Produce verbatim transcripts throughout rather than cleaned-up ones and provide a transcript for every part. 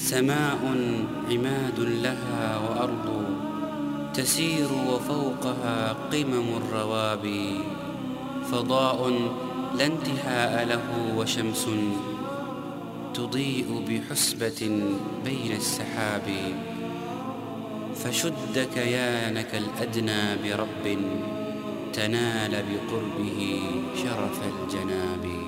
سماء عماد لها وأرض تسير وفوقها قمم الروابي، فضاء لا انتهاء له وشمس تضيء بحسبة بين السحاب. فشد كيانك الأدنى برب تنال بقربه شرف الجناب.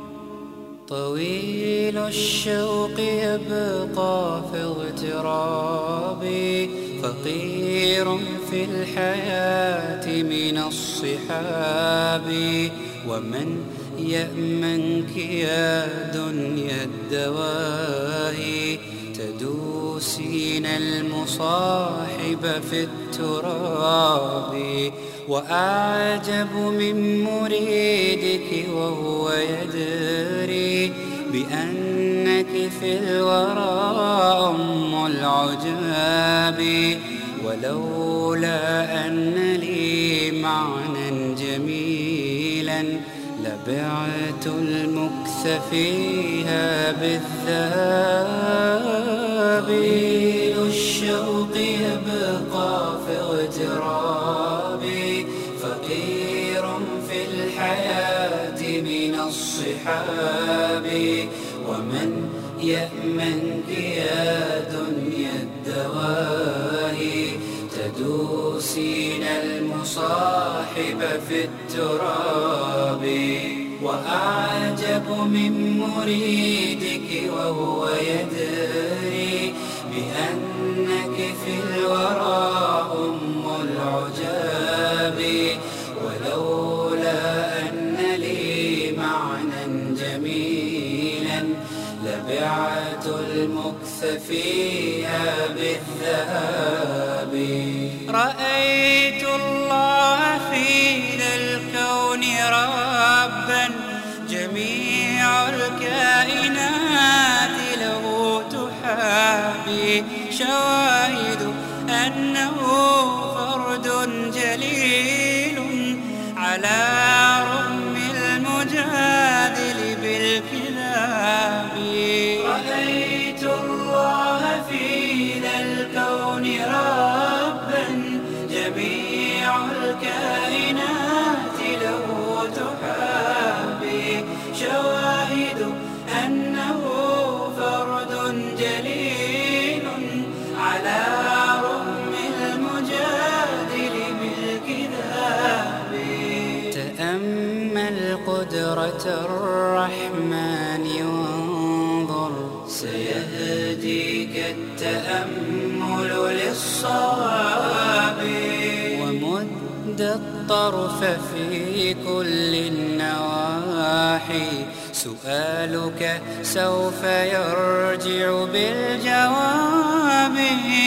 طويل الشوق يبقى في اغترابي، فقير في الحياة من الصحاب. ومن يأمنك يا دنيا الدواهي، تدوسين المصاحب في التراب. وأعجب من مريدك وهو يدري بأنك في الورى أم العجاب. ولولا أن لي معنى جميلا لبعت المكث فيها بالذهب. طويل الشوق يبقى في اغترابي، فقير في الحياة من الصحاب. ومن يأمنك يا دنيا الدواهي، تدوسين المصاحب في التراب. وأعجب من مريدك وهو يدري بأنك في الورى أم العجاب. ولولا أن لي معنى جميلا لبعت المكث فيها بالذهب. رأيت الله في ذا الكون ربا، جميع الكائنات له تحابي. شواهد أنه فرد جليل على رغم المجادل بالكذاب. رأيت الله في ذا الكون ربا، جميع الكائنات له تحابي. شواهد أنه فرد جليل على رغم المجادل بالكذاب. تأمل قدرة الرحمن وانظر، سيهديك التأمل للصواب. ومد الطرف في كل النواحي، سؤالك سوف يرجع بالجواب.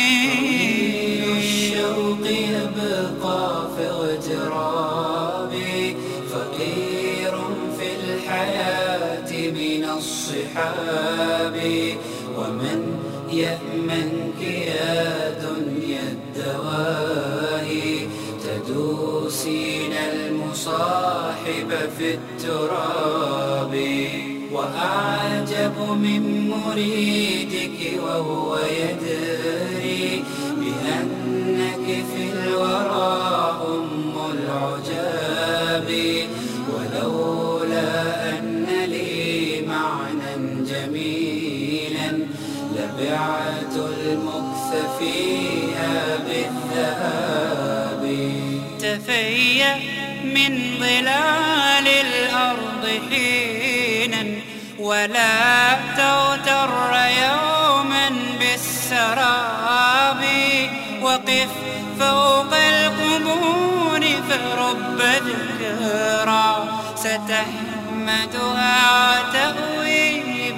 الشوق يبقى في اغترابي، فقير في الحياة من الصحاب. ومن يأمنك يا دنيا الدواهي، تدوسين المصاحب في التراب. وأعجب من مريدك وهو يدري بأنك في الورى أم العجاب. ولولا أن لي معنى جميلا لبعت المكث فيها بالذهب. تفيأ من ظلال الأرض حينا، ولا تغتر يوما بالسراب. وقف فوق القبور فرب ذكرى ستحمدها وتأوي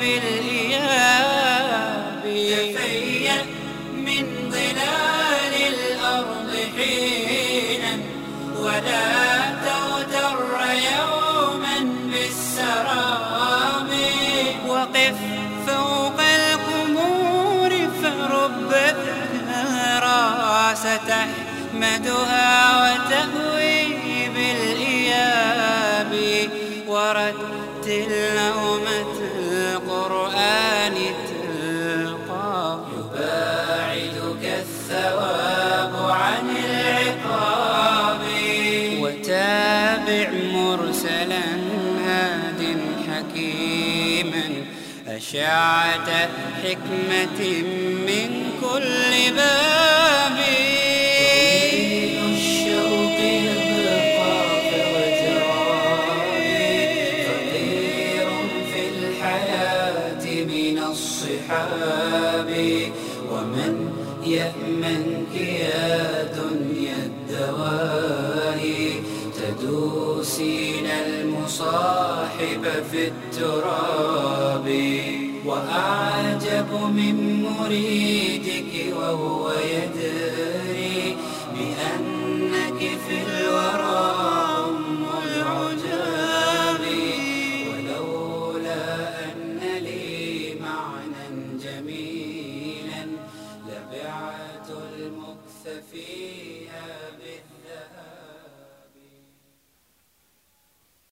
بالإياب. تفيأ من ظلال الأرض حينا، ولا تغتر يوما بالسراب. وقف فوق القبور فرب ذكرى ستحمدها وتهوي بالإياب. ورتل نومة القرآن تلقى سعة حكمة من كل باب. طويل الشوق يبقى في اغترابي، فقير في الحياة من الصحاب. ومن يأمنك يا دنيا الدواهي، تدوسين المصاحب في التراب. وأعجب من مريدك وهو يدري بأنك في الورى أم العجاب. ولولا أن لي معنى جميلا لبعت المكث فيها بالذات.